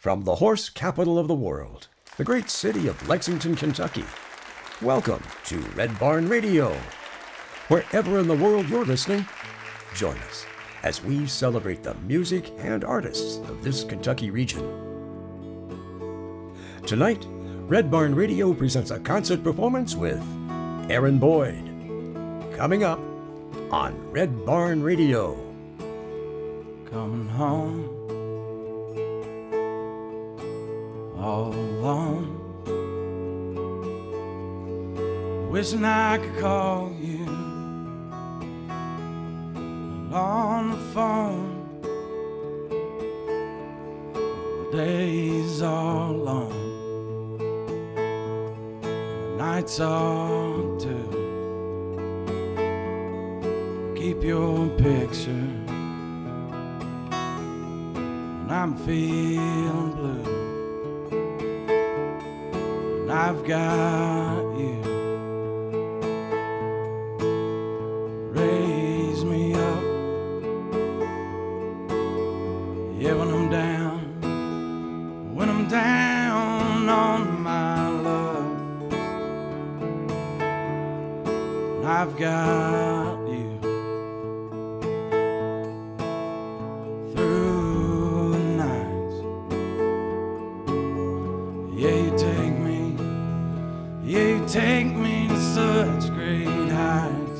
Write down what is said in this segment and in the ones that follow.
From the horse capital of the world, the great city of Lexington, Kentucky, welcome to Red Barn Radio. Wherever in the world you're listening, join us as we celebrate the music and artists of this Kentucky region. Tonight, Red Barn Radio presents a concert performance with Aaron Boyd. Coming up on Red Barn Radio. Coming home all alone, wishing I could call you on the phone. The days are long, the nights are too. Keep your picture when I'm feeling blue. And I've got you. Raise me up. Yeah, when I'm down on my love. And I've got you. Through the nights, yeah, you take me to such great heights.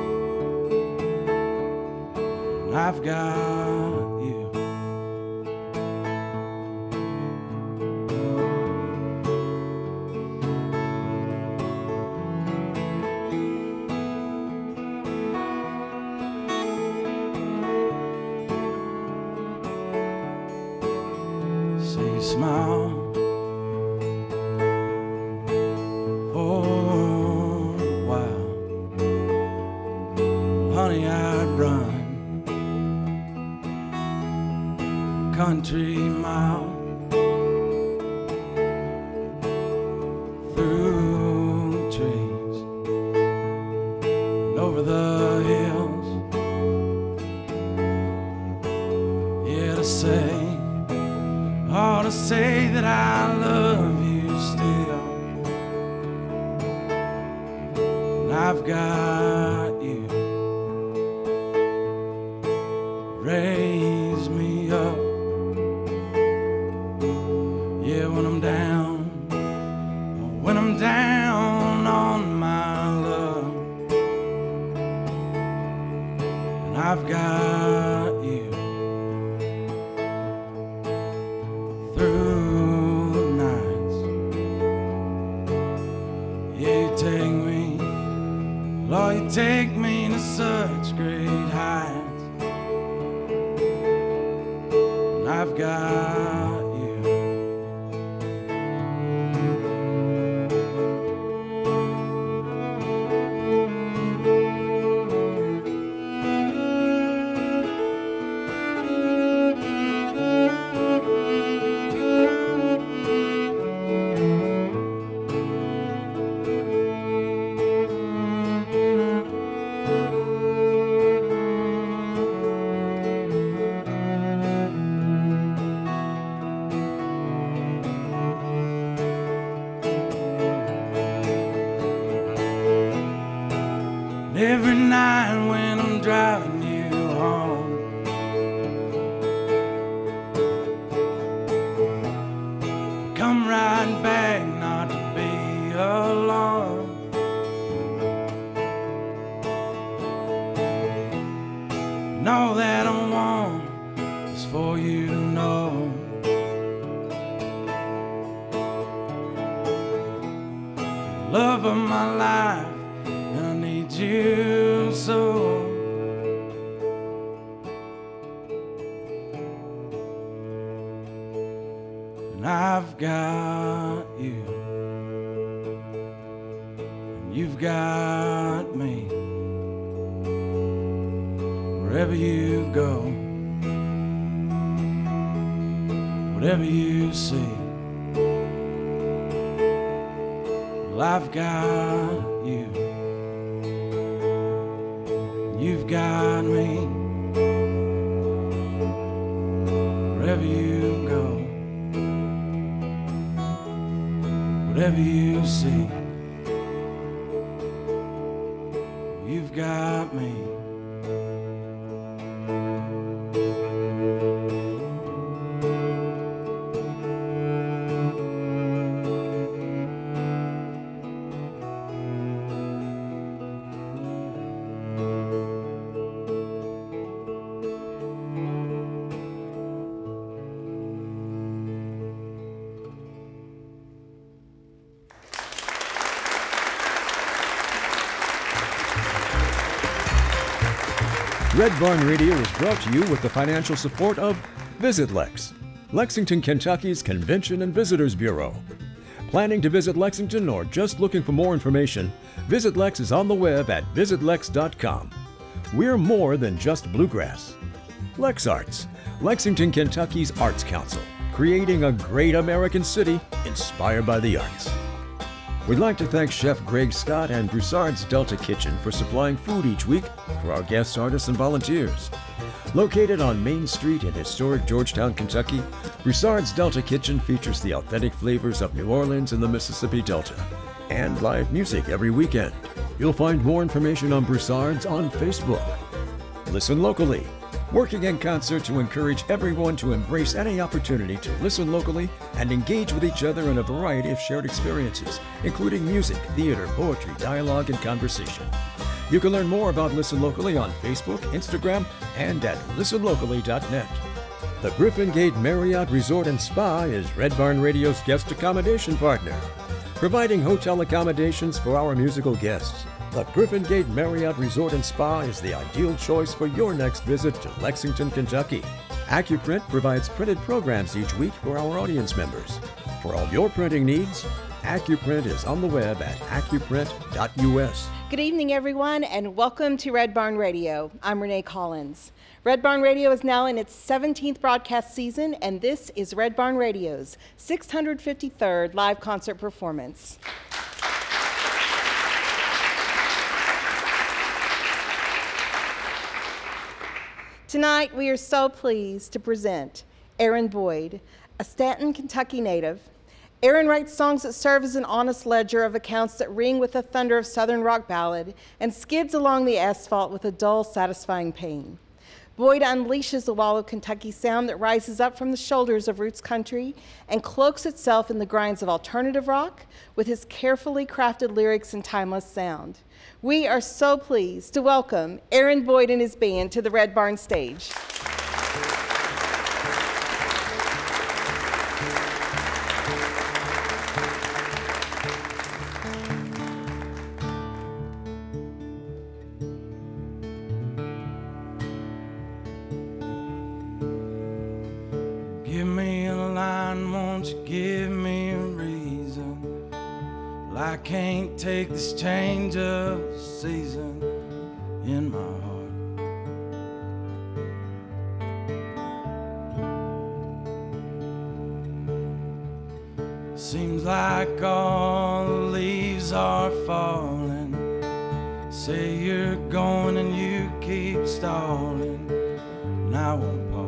And I've got you. See you smile for a while. Honey, I'd run country mile through trees and over the hills. Yeah, to say that I love you still. And I've got you. Raise me up. Yeah, when I'm down on my love. And I've got you. Through the nights, yeah, you take me to such great heights. And I've got you. Every night when I'm driving you home, come right back not to be alone. And all that I want is for you to know love of my life. You so, and I've got you, and you've got me. Wherever you go, whatever you see, well, I've got you. You've got me. Wherever you go, whatever you see. You've got me. Red Barn Radio is brought to you with the financial support of Visit Lex, Lexington, Kentucky's Convention and Visitors Bureau. Planning to visit Lexington or just looking for more information, Visit Lex is on the web at visitlex.com. We're more than just bluegrass. Lex Arts, Lexington, Kentucky's Arts Council, creating a great American city inspired by the arts. We'd like to thank Chef Greg Scott and Broussard's Delta Kitchen for supplying food each week for our guest artists and volunteers. Located on Main Street in historic Georgetown, Kentucky, Broussard's Delta Kitchen features the authentic flavors of New Orleans and the Mississippi Delta, and live music every weekend. You'll find more information on Broussard's on Facebook. Listen locally, working in concert to encourage everyone to embrace any opportunity to listen locally and engage with each other in a variety of shared experiences, including music, theater, poetry, dialogue, and conversation. You can learn more about Listen Locally on Facebook, Instagram, and at listenlocally.net. The Griffin Gate Marriott Resort and Spa is Red Barn Radio's guest accommodation partner, providing hotel accommodations for our musical guests. The Griffin Gate Marriott Resort and Spa is the ideal choice for your next visit to Lexington, Kentucky. AccuPrint provides printed programs each week for our audience members. For all your printing needs, AccuPrint is on the web at accuprint.us. Good evening, everyone, and welcome to Red Barn Radio. I'm Renee Collins. Red Barn Radio is now in its 17th broadcast season, and this is Red Barn Radio's 653rd live concert performance. Tonight, we are so pleased to present Aaron Boyd, a Stanton, Kentucky native. Aaron writes songs that serve as an honest ledger of accounts that ring with the thunder of Southern rock ballad and skids along the asphalt with a dull, satisfying pain. Boyd unleashes the wall of Kentucky sound that rises up from the shoulders of roots country and cloaks itself in the grinds of alternative rock with his carefully crafted lyrics and timeless sound. We are so pleased to welcome Aaron Boyd and his band to the Red Barn stage. Give me a line, won't you give me a reason? Well, I can't take this change of season in my heart. Seems like all the leaves are falling. Say you're going and you keep stalling, and I won't part.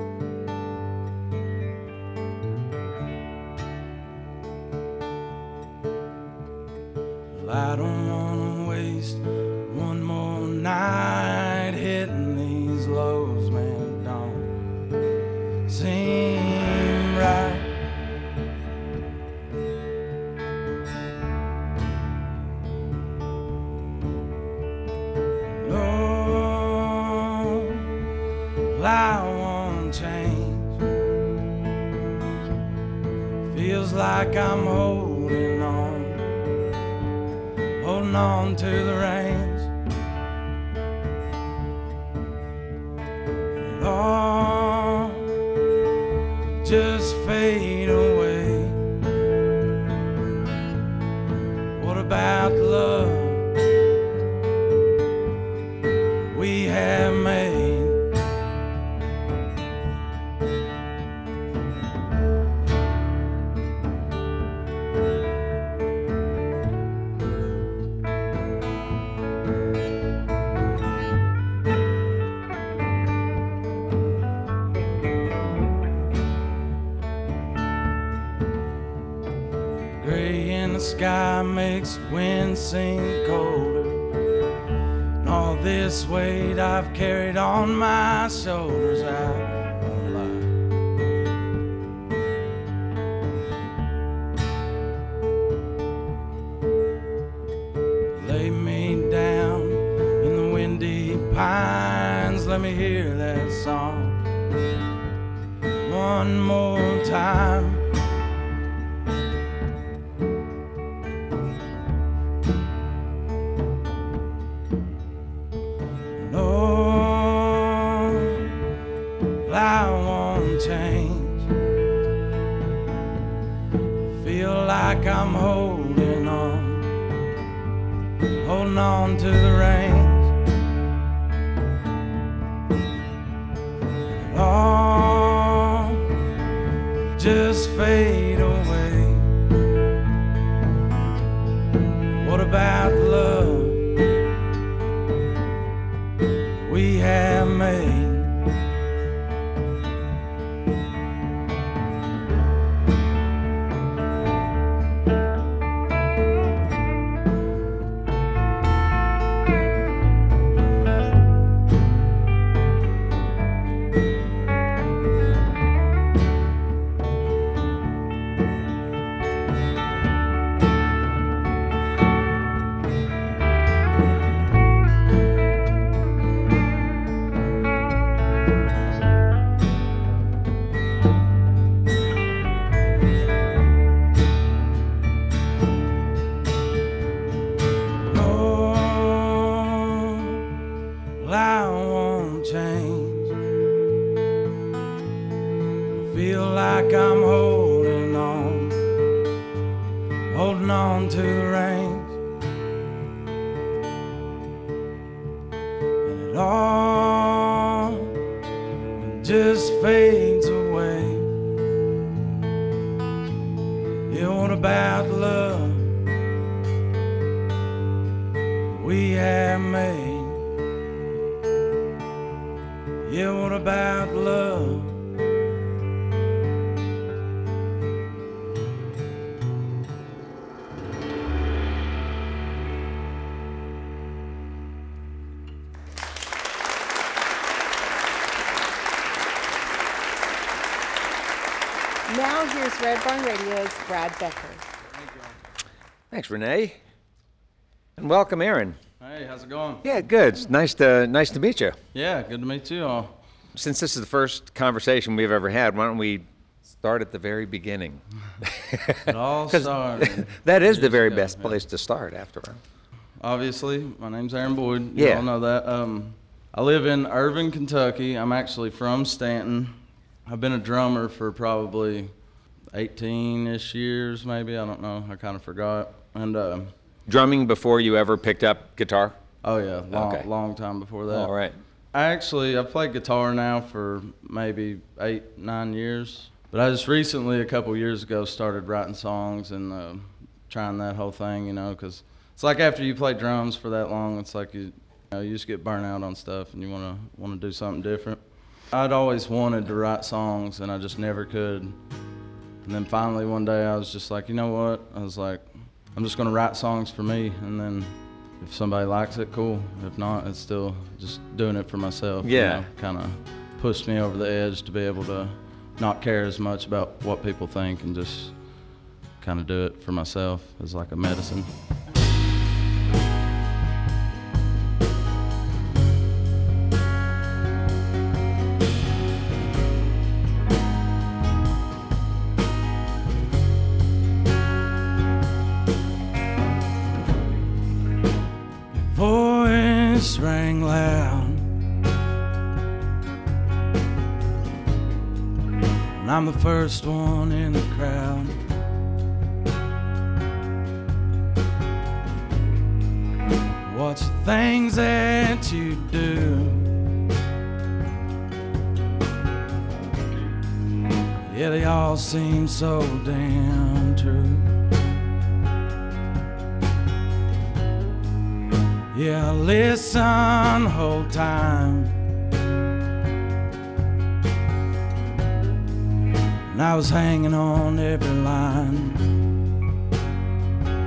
I don't wanna waste one more night hitting these lows, man. Don't seem right. No, I won't change. Feels like I'm holding on to the reins. And it all just fade away. What about the love we have made? Gray the sky makes wind seem colder. And all this weight I've carried on my shoulders, I won't lie. Lay me down in the windy pines, let me hear that song one more time. I won't change. Feel like I'm holding on to the reins. It all just fade away. What about love we have made? Like I'm holding on to the reins. And it all just fades away. Yeah, what about love we have made? Yeah, what about love? Now here's Red Barn Radio's Brad Becker. Thanks, Renee. And welcome, Aaron. Hey, how's it going? Yeah, good. It's nice to meet you. Yeah, good to meet you all. Since this is the first conversation we've ever had, why don't we start at the very beginning? It all started. That is the very best place to start, after all. Obviously, my name's Aaron Boyd. You Yeah. all know that. I live in Irving, Kentucky. I'm actually from Stanton. I've been a drummer for probably 18-ish years, maybe. I don't know. I kind of forgot. And Drumming before you ever picked up guitar? oh yeah, Okay. long time before that. All right. I've played guitar now for maybe 8-9 years. But I just recently, a couple years ago, started writing songs and trying that whole thing, because it's like after you play drums for that long, it's like you just get burnt out on stuff and you want to do something different. I'd always wanted to write songs and I just never could. And then finally one day I was just like, you know what? I was like, I'm just going to write songs for me, and then if somebody likes it, cool. If not, it's still just doing it for myself. Yeah. Kind of pushed me over the edge to be able to not care as much about what people think and just kind of do it for myself as like a medicine. Voice rang loud, and I'm the first one in the crowd. What's the things that you do? Yeah, they all seem so damn true. Yeah, listen, hold time. And I was hanging on every line.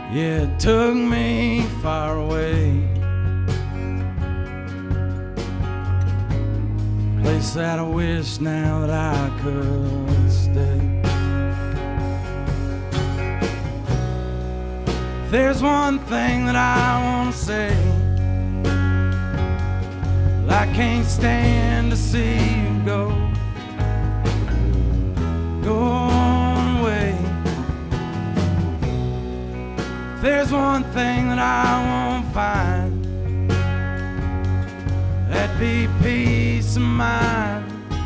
Yeah, it took me far away. Place that I wish now that I could stay. There's one thing that I wanna say. I can't stand to see you go on away. There's one thing that I won't find, that'd be peace of mind.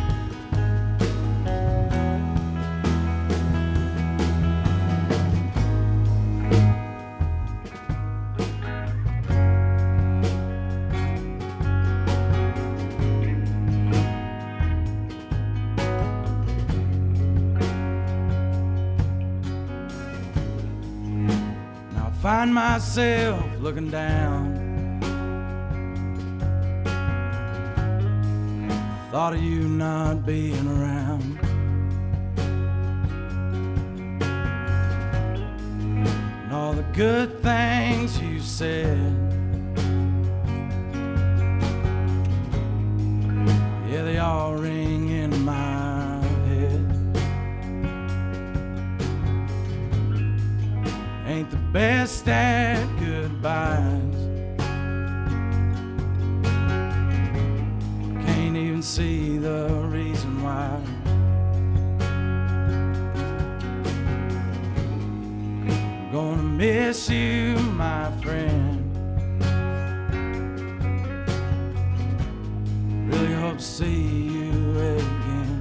Find myself looking down. Thought of you not being around. And all the good things you said, yeah, they all ring in my head. Ain't the best at goodbyes. Can't even see the reason why. I'm gonna miss you, my friend. Really hope to see you again.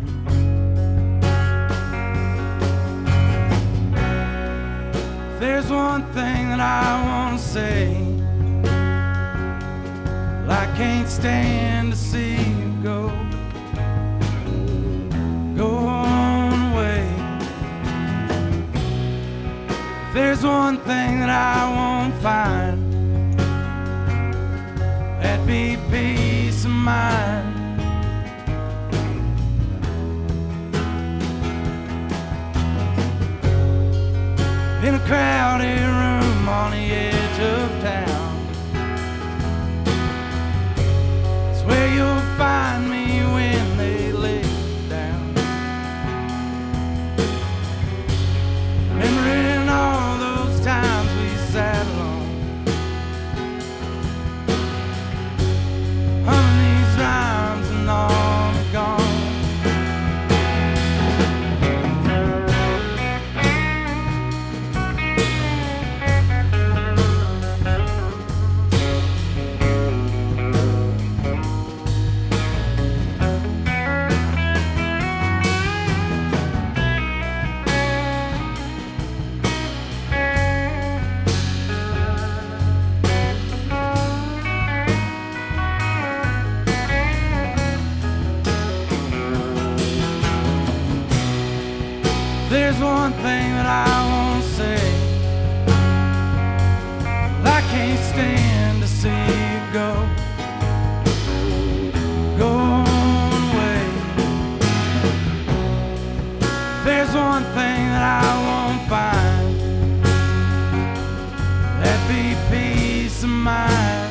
There's one thing that I wanna say. Well, I can't stand to see you go on away. There's one thing that I won't find, that'd be peace of mind. In a crowded room on the edge of town, it's where you'll find me when they lay you down. Remembering all those times we sat alone, humming these rhymes and all are gone. There's one thing that I won't say. Well, I can't stand to see you go on away. There's one thing that I won't find, that'd be peace of mind.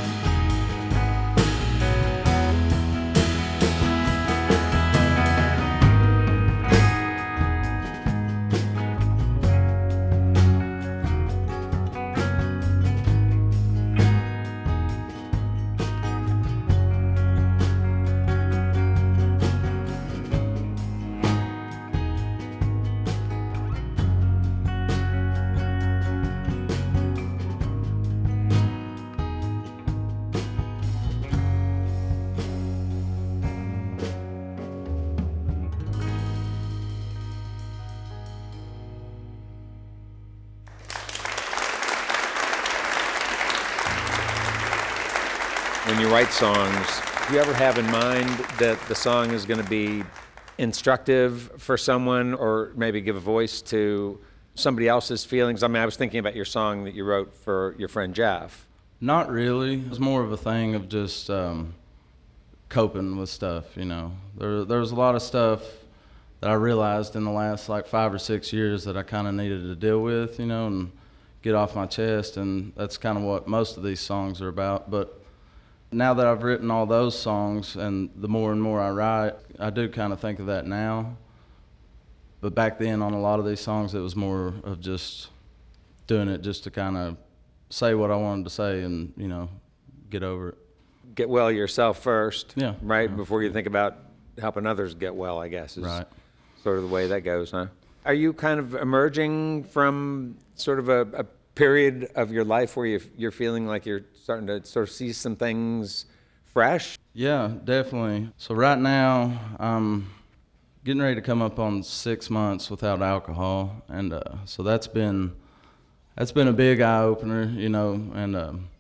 When you write songs, do you ever have in mind that the song is going to be instructive for someone or maybe give a voice to somebody else's feelings? I mean, I was thinking about your song that you wrote for your friend Jeff. Not really. It was more of a thing of just coping with stuff, you know. There was a lot of stuff that I realized in the last like 5 or 6 years that I kind of needed to deal with, you know, and get off my chest, and that's kind of what most of these songs are about. But now that I've written all those songs, and the more and more I write, I do kind of think of that now. But back then on a lot of these songs, it was more of just doing it just to kind of say what I wanted to say and, you know, get over it. Get well yourself first, Yeah. right? Yeah. Before you think about helping others get well, I guess, is Right. sort of the way that goes, huh? Are you kind of emerging from sort of a period of your life where you're feeling like you're starting to sort of see some things fresh? Yeah, definitely. So right now, I'm getting ready to come up on 6 months without alcohol, and so that's been a big eye opener, you know. And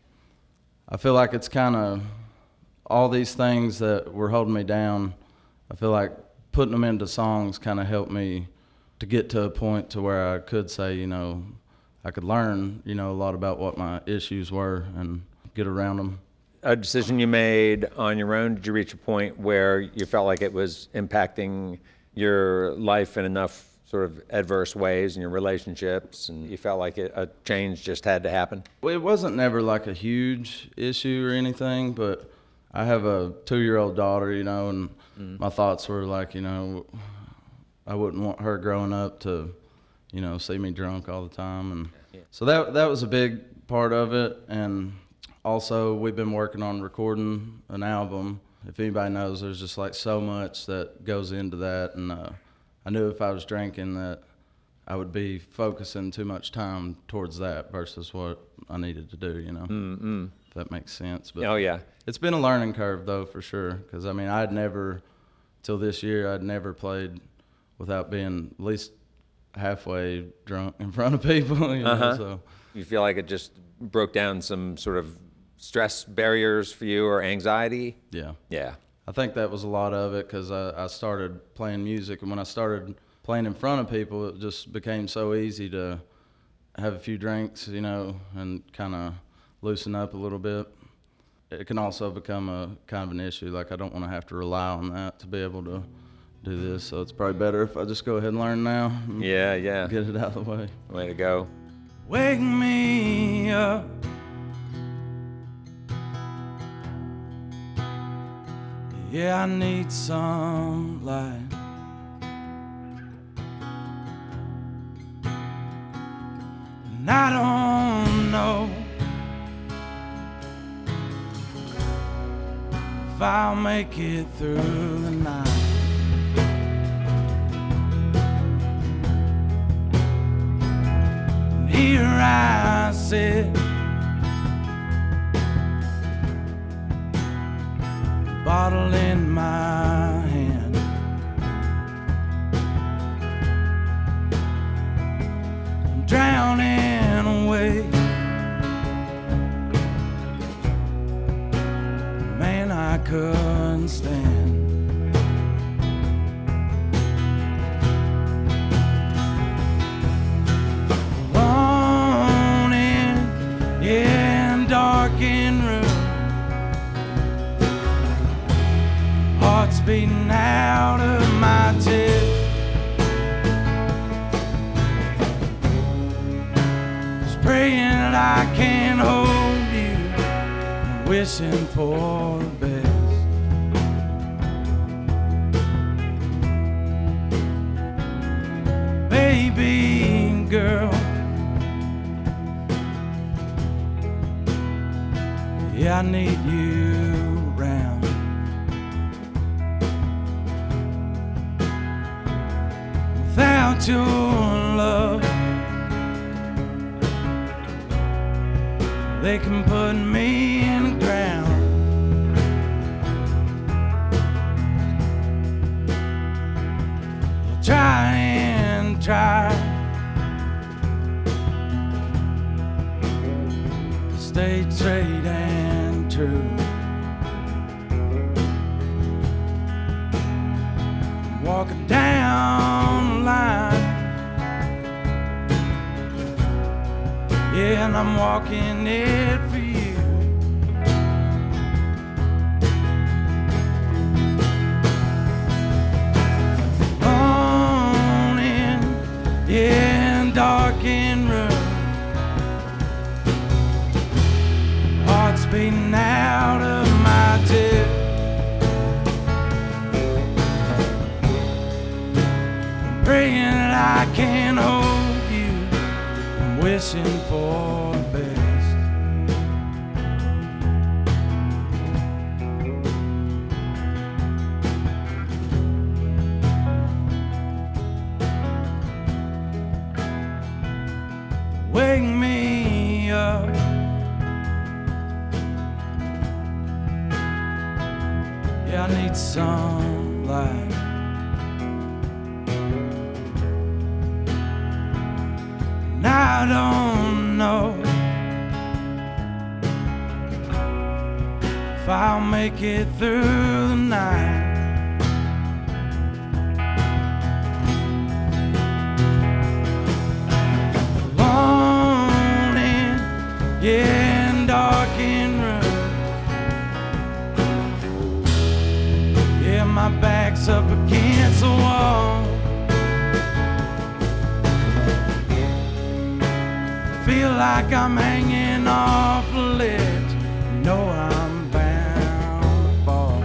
I feel like it's kind of all these things that were holding me down. I feel like putting them into songs kind of helped me to get to a point to where I could say, you know, I could learn, you know, a lot about what my issues were and get around them. A decision you made on your own, did you reach a point where you felt like it was impacting your life in enough sort of adverse ways in your relationships, and you felt like a change just had to happen? Well, it wasn't never like a huge issue or anything, but I have a 2-year-old daughter, you know, and my thoughts were like, you know, I wouldn't want her growing up to, you know, see me drunk all the time. And so that was a big part of it. And also, we've been working on recording an album. If anybody knows, there's just like so much that goes into that. And I knew if I was drinking that I would be focusing too much time towards that versus what I needed to do, you know, if that makes sense. But Oh, yeah. it's been a learning curve, though, for sure, because, I mean, till this year, I'd never played without being at least halfway drunk in front of people, you know, so. You feel like it just broke down some sort of stress barriers for you or anxiety? Yeah. Yeah. I think that was a lot of it because I started playing music, and when I started playing in front of people, it just became so easy to have a few drinks, you know, and kind of loosen up a little bit. It can also become a kind of an issue. Like, I don't want to have to rely on that to be able to do this, so it's probably better if I just go ahead and learn now. And Yeah, yeah. get it out of the way. Way to go. Wake me up. Yeah, I need some light. And I don't know if I'll make it through the night. And here I sit, bottle in my hand. I'm drowning away. Man, I couldn't stand. Alone in darkened room, heart's beating out of my chest. Just praying that I can hold you, and wishing for the best. Baby girl, yeah, I need you around. Without your love, they can put me in the ground. I'll try and try to stay straight and true. Walking down the line, yeah, and I'm walking it for you. On in, yeah, in darkened room, beating out of my chest. I'm praying that I can hold you. I'm wishing for the best. Wake me up. Yeah, I need some light. And I don't know if I'll make it through the night. Yeah, in darkened room. Yeah, my back's up against the wall. Feel like I'm hanging off a ledge. You know I'm bound to fall.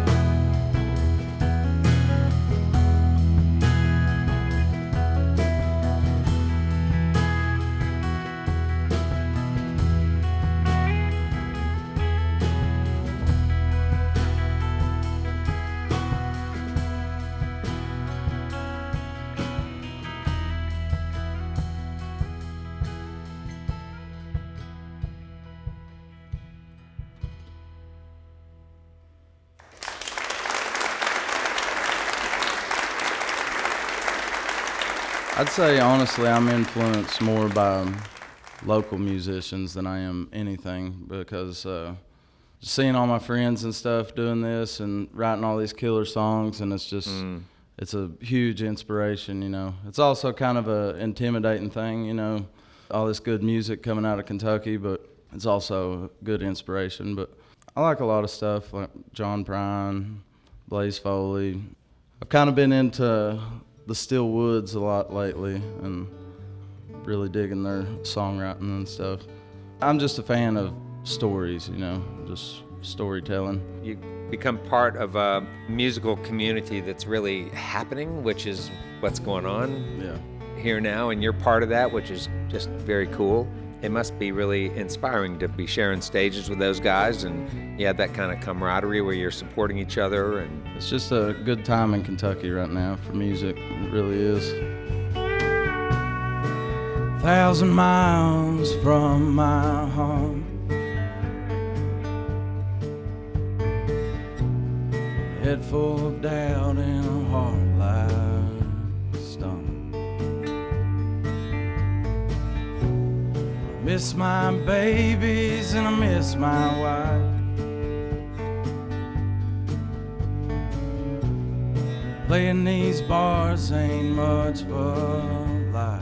I'd say honestly I'm influenced more by local musicians than I am anything, because seeing all my friends and stuff doing this and writing all these killer songs, and it's just it's a huge inspiration, you know. It's also kind of a intimidating thing, you know, all this good music coming out of Kentucky, but it's also good inspiration. But I like a lot of stuff like John Prine, Blaze Foley. I've kind of been into the Still Woods a lot lately and really digging their songwriting and stuff. I'm just a fan of stories, you know, just storytelling. You become part of a musical community that's really happening, which is what's going on here now, and you're part of that, which is just very cool. It must be really inspiring to be sharing stages with those guys, and you have that kind of camaraderie where you're supporting each other. And it's just a good time in Kentucky right now for music. It really is. 1,000 miles from my home, head full of doubt and a heart like stone. I miss my babies and I miss my wife. Playing these bars ain't much for life.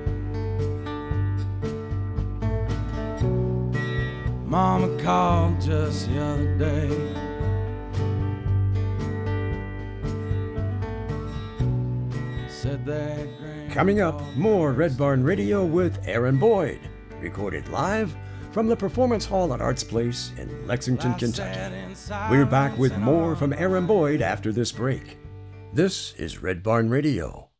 Mama called just the other day. Said that Coming up, more Red Barn Radio with Aaron Boyd, recorded live from the Performance Hall at Arts Place in Lexington, Kentucky. We're back with more from Aaron Boyd after this break. This is Red Barn Radio.